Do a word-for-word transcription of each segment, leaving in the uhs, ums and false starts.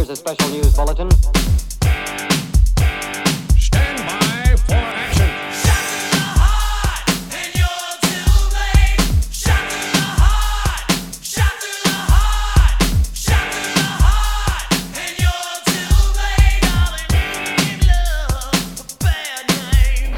is a special news bulletin. Stand by for action. Shot to the heart, and you're too late. Shot to the heart, shot to the heart, shot to the heart, and you're too late. Darling, love, a bad name.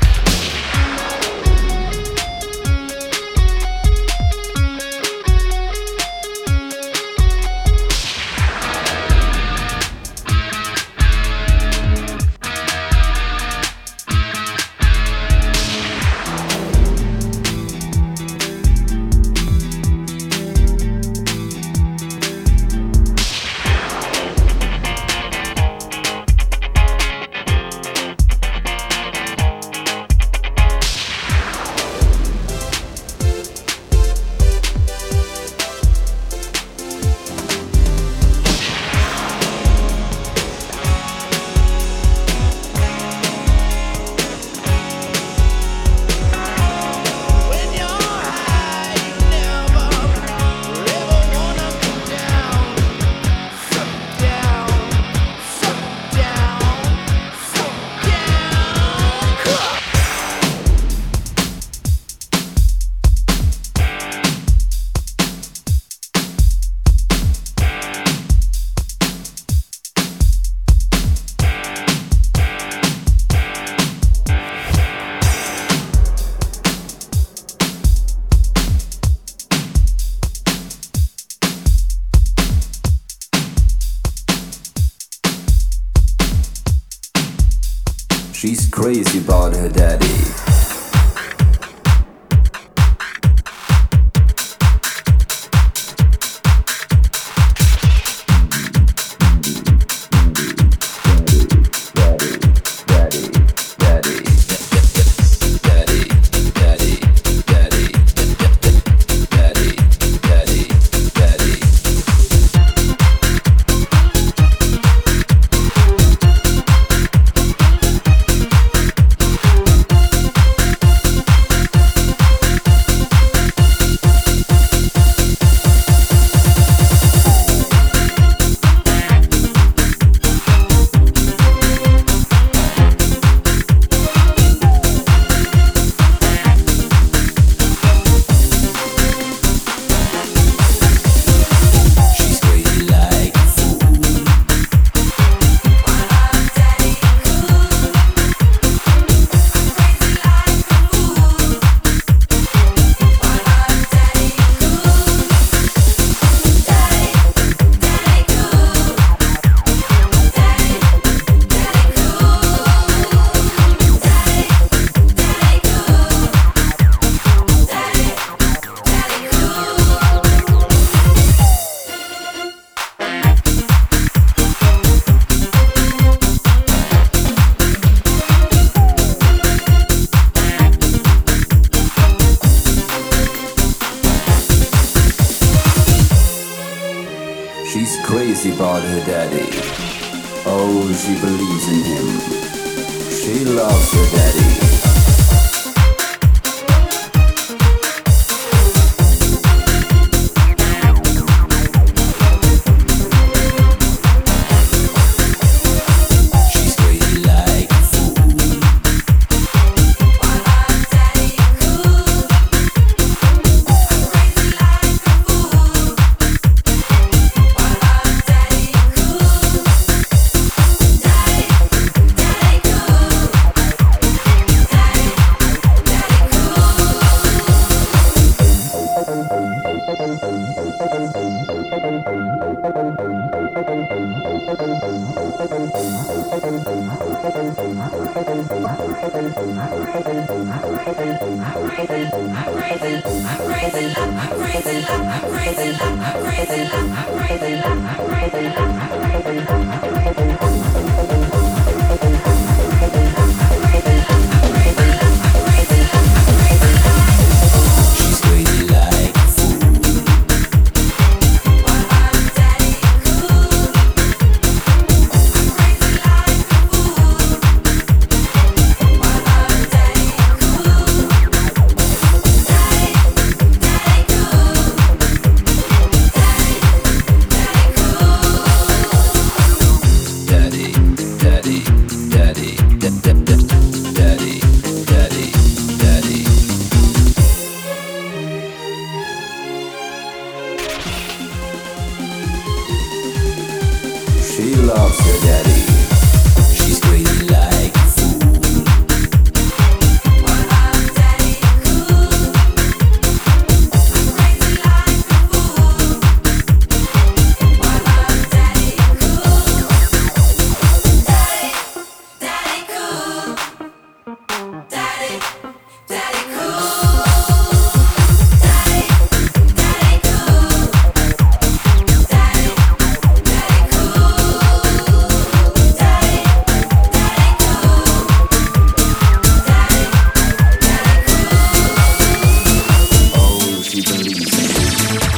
When you're high, you never, ever wanna come down. Suck down, suck down, suck down. She's crazy about her daddy. She's crazy like a fool. She's crazy about her daddy. Oh, she believes in him. She loves her daddy. She's crazy like a fool. She's crazy like a fool. Daddy cool. loves her daddy. She's crazy like a fool. What about Daddy Cool? I'm crazy like a fool. What about Daddy Cool? Daddy, Daddy Cool. Daddy, Daddy Cool. Daddy, Daddy Cool. Daddy, Daddy Cool. Daddy, Daddy Cool. Oh, she believes in him.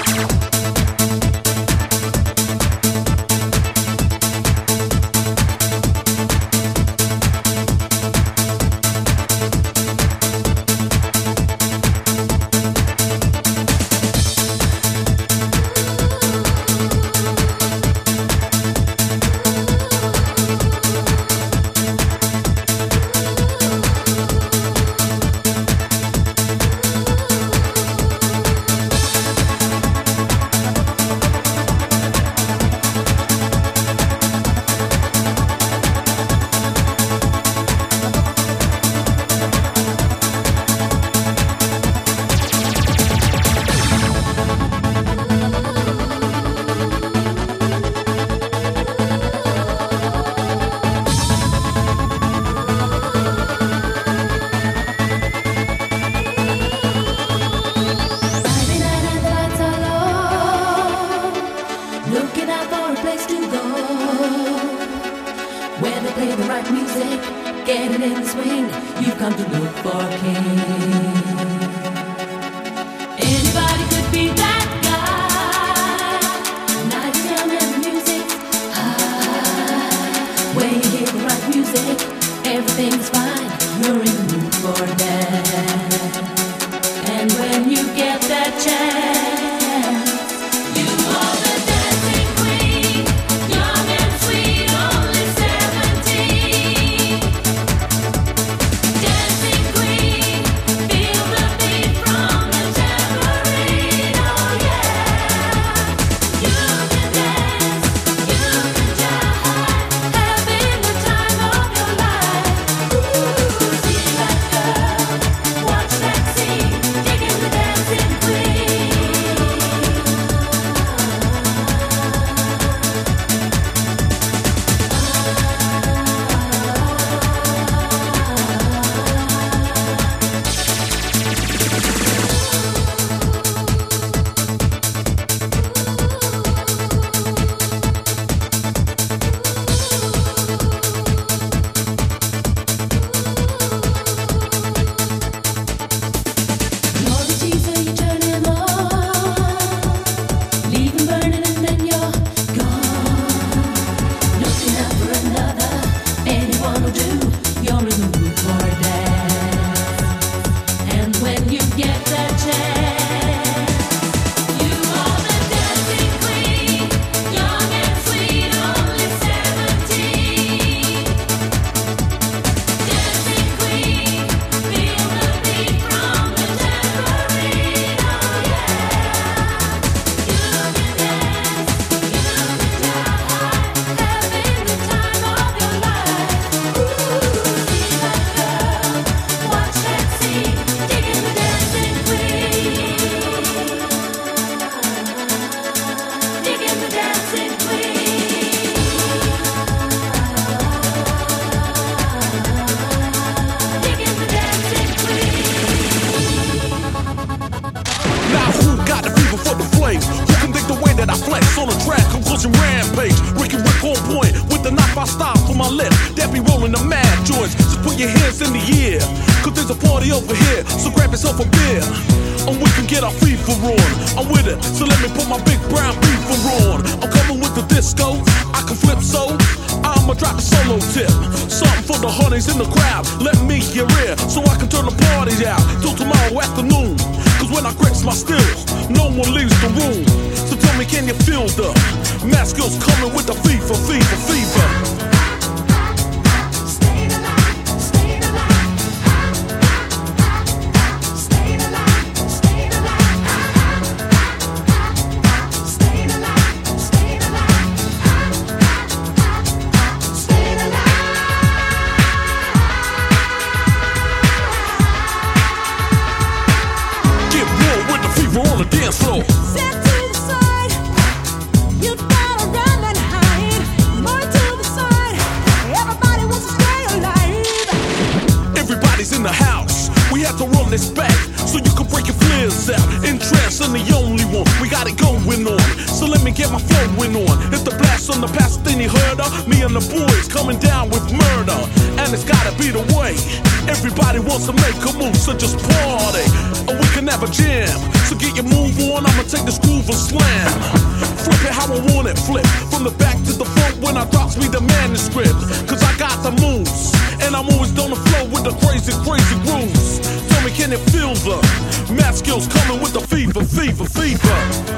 Friday night and the lights are low, looking out for a place to go, where they play the right music, getting in the swing. You've come to look for a king. Anybody could be that guy. Night young and the music's high. When you hear the right music, everything's fine. You're in the mood for a dance. And when you get that chance, you are the dancing queen, young and sweet, only seventeen. Dancing queen, feel the beat from the tambourine, oh yeah. You can dance, you can jive, having the time of your life. Ooh, see that girl, watch that scene, digging the dancing queen. You're the teaser, you turn him on, leave him burning and then you're gone. Looking out for another, anyone will do. You're in the mood for a dance, and when you get that chance, you are the dancing queen, young and sweet, only seventeen. Dancing queen, feel the beat from the tambourine, oh yeah. You can dance, you can jive, having the time of your life. Ooh, see that girl, watch that scene, digging the dancing queen, digging the dancing queen, digging the dancing queen. Now who got the fever for the flames? Who can dig the way that I flex on the track? Conclusion rampage. Ricky Rick on point with the knife I style for my lip. That be rolling the mad joints. Just put your hands in the air, cause there's a party over here. So grab yourself a beer, and we can get our fever on. I'm with it, so let me put my big brown beaver on. I'm coming with the disco, I can flip so I'ma drop a solo tip. Something for the honeys in the crowd. Let me hear it, so I can turn the party out till tomorrow afternoon. Cause when I grips my stills, no one leaves the room. So tell me, can you feel the mass skills coming with the fever, fever, fever? Stay alive, stay alive, stay alive, stay alive, stay alive, stay alive. flowing on. So let me get my flowing on. It's the blast on the past, then he heard her. Me and the boys coming down with murder. And it's gotta be the way. Everybody wants to make a move, so just party. Or we can have a jam. So get your move on, I'ma take this groove and slam. Flip it how I want it, flip. From the back to the front when I drops me the manuscript. Cause I got the moves. And I'm always on the flow with the crazy, crazy grooves. Tell me, can it feel the math skills coming with the fever, fever, fever?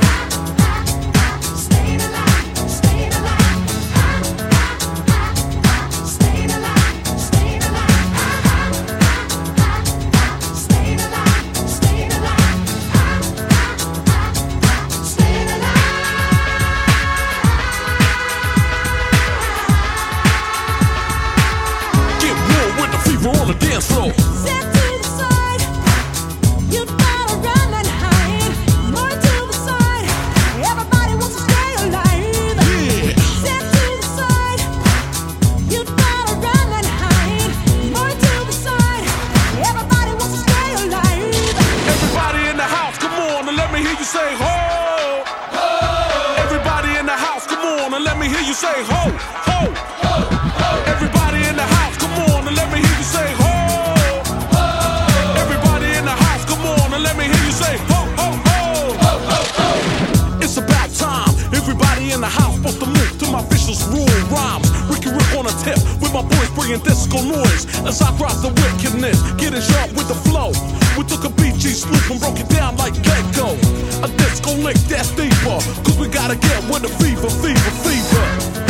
On the dance floor. Step to the side, you gotta run and hide. More to the side, everybody wants to stay alive. Yeah. Step to the side, you gotta run and hide. More to the side, everybody wants to stay alive. Everybody in the house, come on and let me hear you say ho. Ho. Everybody in the house, come on and let me hear you say ho. Ho. Ho. Ho. Everybody in the house, come on and let me hear you say ho. Ho. Everybody in the house, come on and let me hear you say ho, ho, ho. Ho, ho, ho. It's about time. Everybody in the house supposed to move to my vicious rule rhymes. Ricky Rick on a tip with my boys bringing disco noise. As I drop the wickedness, getting sharp with the flow. We took a B G sloop and broke it down like Gecko. A disco lick that's deeper. Cause we gotta get with the fever, fever, fever.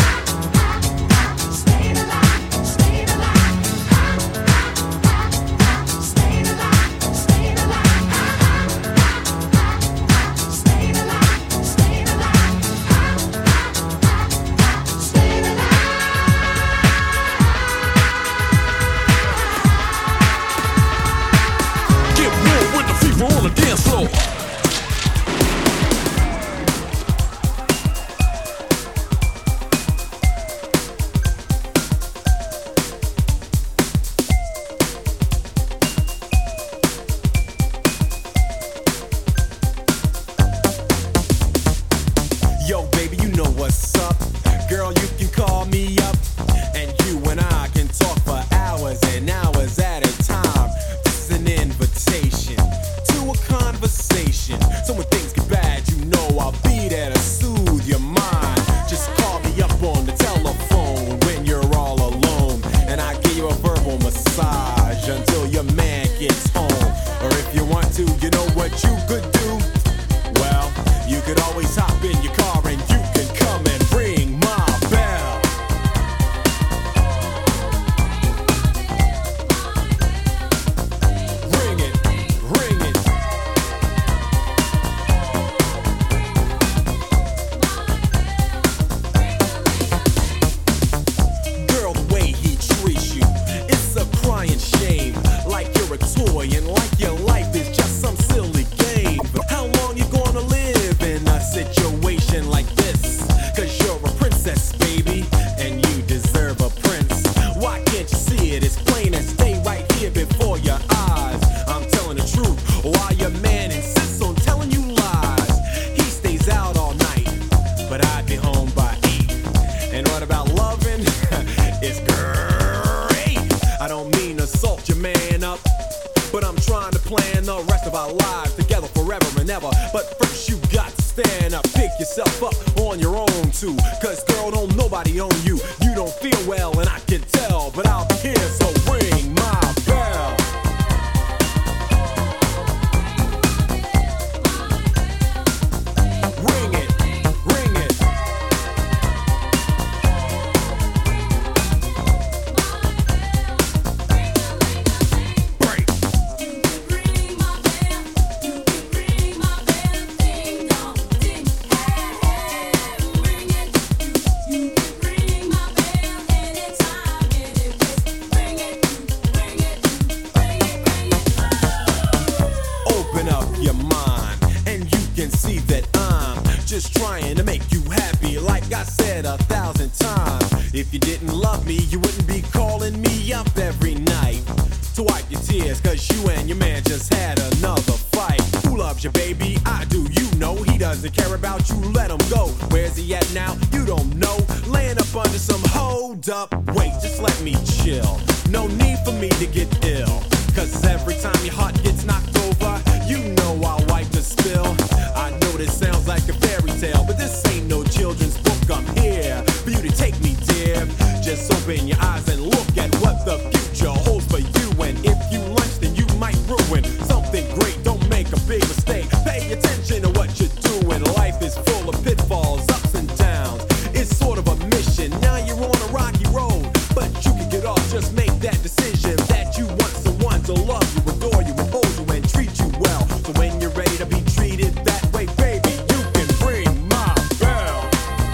On the dance floor. Yo, baby, you know what's up. Girl, you can call me up, and you and I can talk for hours and hours at a time. This is an invitation to a conversation. So when things get bad, you know I'll be there to soothe your mind. Just call me up on the telephone when you're all alone, and I give you a verbal massage until your man gets home. Or if you want to, you know what you could do? Well, you could always hop in your car and you can come and ring my bell. Ring it, ring it. Girl, the way he treats you, it's a crying shame. Like you're a toy and like your life is just some silly game. How long you gonna live in a situation like this? Cause you're a princess, baby, and you deserve a prince. Why can't you see it? It's plain as day right here before your eyes. I'm telling the truth, while your man insists on telling you lies. He stays out all night, but I'd be home by eight. And what about loving? It's great. I don't mean to salt your man up, but I'm trying to plan the rest of our lives together forever and ever. But first you got to stand up, pick yourself up on your own too. Cause girl, don't nobody own you. You don't feel well and I can tell, but I'll be here, so ring my bell. Ring it, ring it. Break. You can ring my bell, you can ring my bell, ding dong, ding, hey hey, ring it. You can ring my bell anytime, any place, ring it, ring it. to make you happy, like I said a thousand times. If you didn't love me, you wouldn't be calling me up every night to wipe your tears, cause you and your man just had another fight. Who loves you, baby? I do, you know. He doesn't care about you, let him go. Where's he at now? You don't know. Laying up under some hold up. Wait, just let me chill. No need for me to get ill, cause every time your heart gets knocked over, you know I'll wipe the spill. I know this sounds like a fairy tale, but this ain't no children's book. I'm here for you to take me, dear. Just open your eyes and look at what the future holds for you. And if you lunch, then you might ruin something great. Don't make a big mistake. Pay attention to what you're doing. Life is full of pitfalls, ups and downs. It's sort of a mission. Now you're on a rocky road, but you can get off. Just make that decision that you want someone to love you, adore you, and hold you, and treat you well. So when you're ready to be treated that way, baby, you can ring my bell.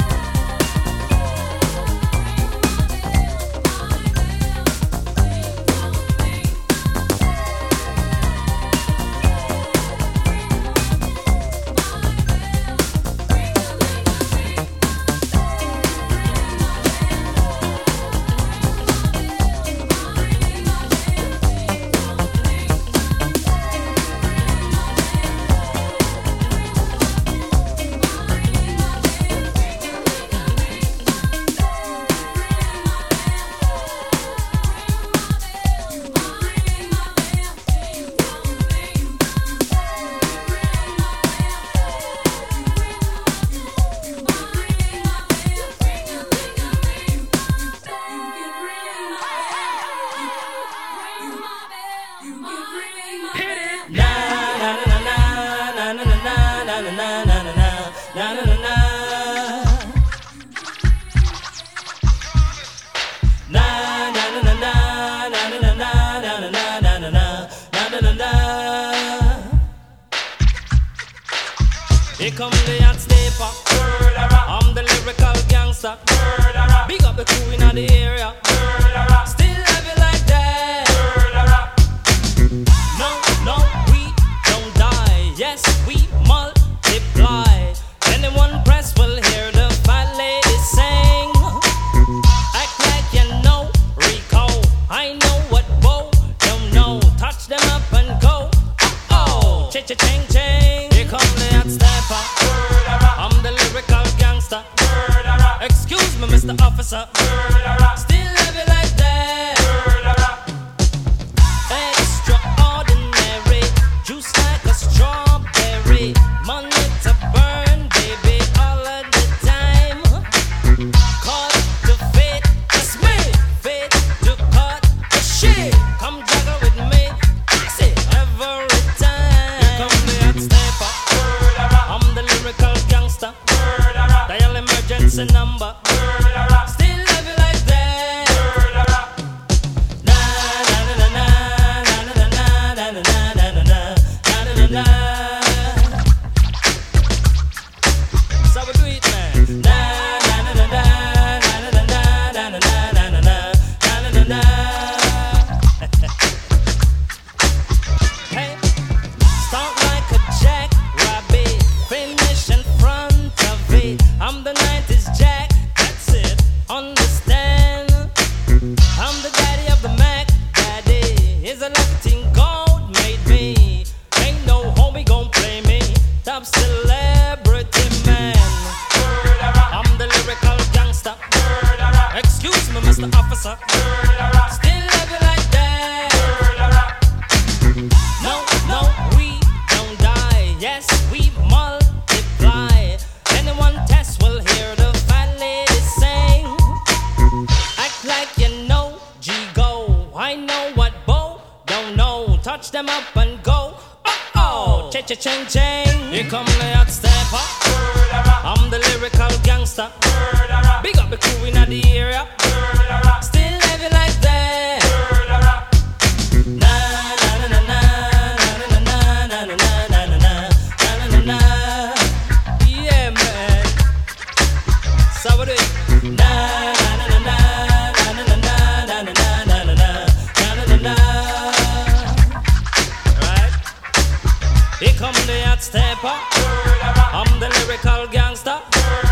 Here come the hot stepper. I'm the lyrical gangster. Big up the crew in the area. Still love you like that. No, no, we don't die. Yes, we multiply. Anyone press will hear the fat lady sing. Act like you know Rico. I know what Bo don't know. Touch them up and go. Oh, cha-cha-ching, ching. Here come the hot stepper. I'm the lyrical gangster. Excuse me, Mister Officer. Still love you like that. Extraordinary, juice like a strawberry. Money to burn, baby, all of the time. Caught the fate, it's me. Fate to cut the shit. Come juggle with me, fix it every time. Here come the hot stepper. I'm the lyrical gangster. Dial emergency number. Still love you like that. Na na na na na na na na na na na na na na. So we do it, man. Na na na na na na na na na na na na na na. Hey, start like a jackrabbit, finish in front of it. I'm the nineties Jack, that's it, understand? I'm the daddy of the Mac, daddy. Is a lucky thing God made me. Ain't no homie gon' play me. Top celebrity man. I'm the lyrical gangster. Excuse me, Mister Officer. Still love you like that. No, no, we don't die. Yes, we multiply. Anyone test will hear the fat lady sing. Act like you know G-Go. I know what Bo don't know. Touch them up and go. Oh, cha-cha-ching, ching. Here come the hot stepper. I'm the lyrical gangster. Big up the crew in the area. Still love you like that. Na na na na na na na na na na na na na na. Yeah, man. So we do it. Na na na na na na na na na na na na na na. Right? Here come the hot stepper. I'm the lyrical gangster.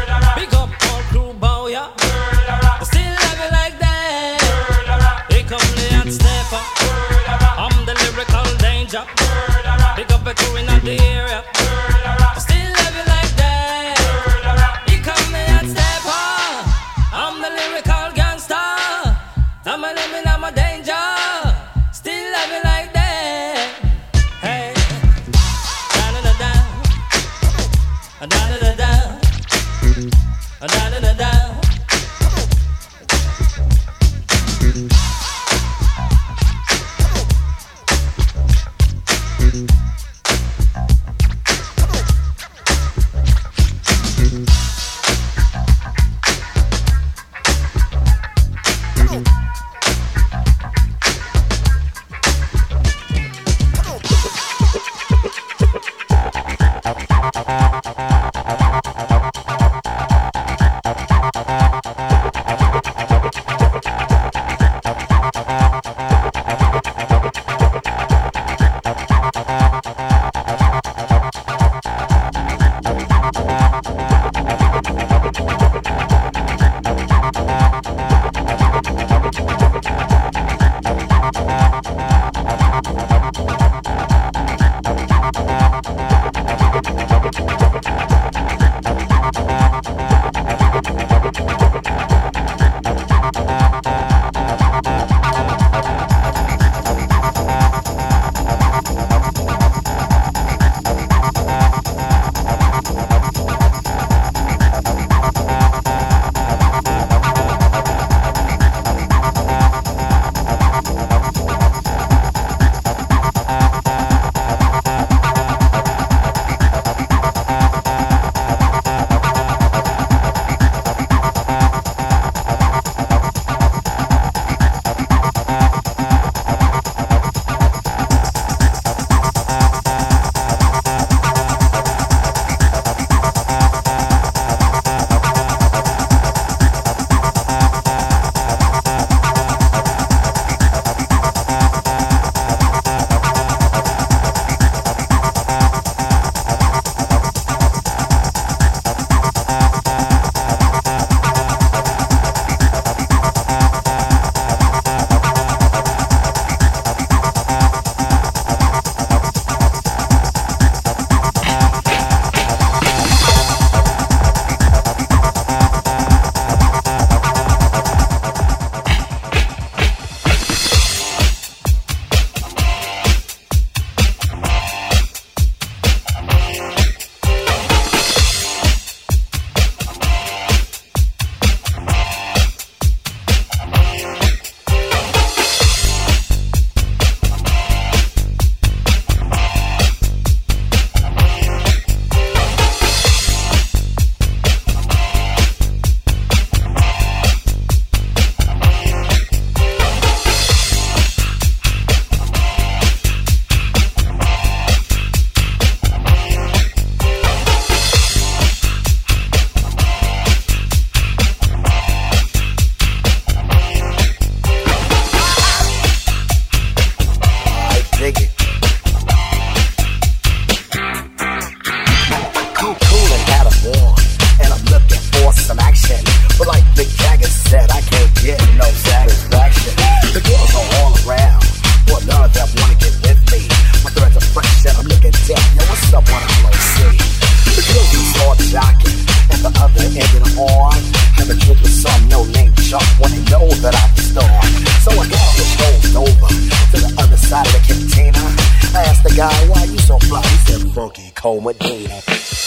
ended hard. Have a drink with some no-name chump when they know that I'm the star. So I got the rolled over to the other side of the container. I asked the guy, why you so fly? He said, Funky Cold Medina.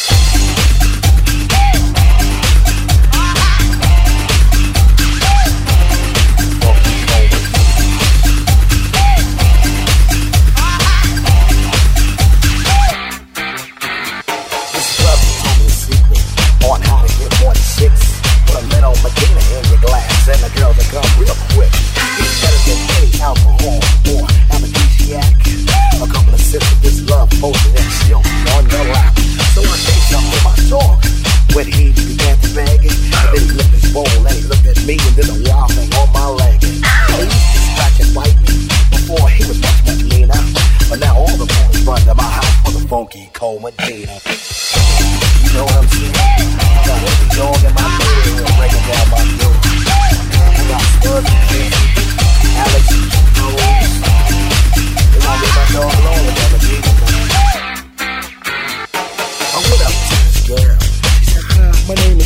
And the girls that come real quick. It's better than any alcohol or aphrodisiac. A couple of sips of this love potion and she'll be on your lap. So I say something in my talk. When he began to beg, and then he looked at his bowl and he looked at me and did a wild thing on my leg. He used to scratch and bite me before he was much, much meaner. But now all the boys run to my house for the Funky Cold Medina. You know what I'm saying? I got every dog in my neighborhood breaking down my door. Alex, Rose. They won't leave my dog alone with other people. I went up to this girl. She said, hi, my name